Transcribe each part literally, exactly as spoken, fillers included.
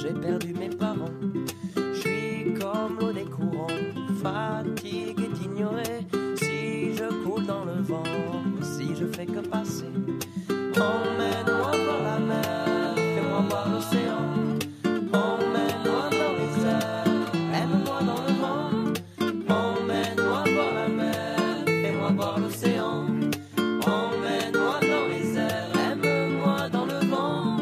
j'ai perdu mes parents. Je suis comme l'eau des courants, fatigue est ignorée. Si je coule dans le vent, si je fais que passer. Emmène-moi voir la mer, fais-moi voir l'océan. Emmène-moi dans les airs, aime-moi dans le vent. Emmène-moi voir la mer, fais-moi voir l'océan. Emmène-moi dans les airs, aime-moi dans le vent.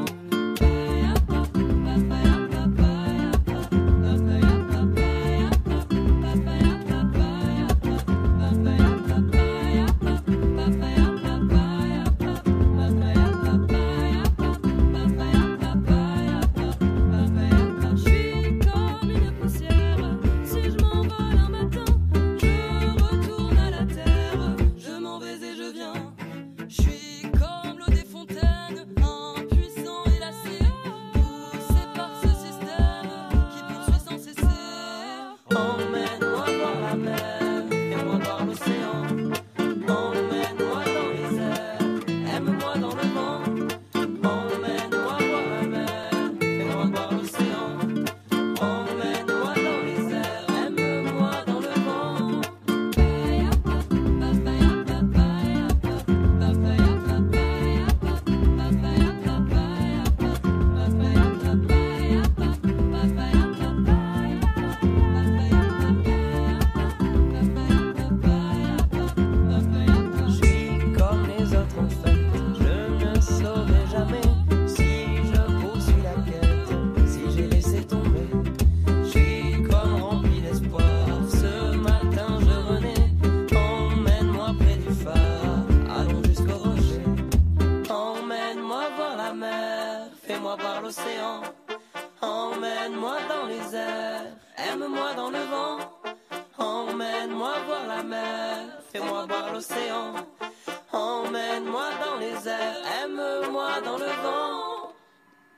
Fais-moi voir l'océan, emmène-moi dans les airs, aime-moi dans le vent. Emmène-moi voir la mer, fais-moi voir l'océan. Emmène-moi dans les airs, aime-moi dans le vent.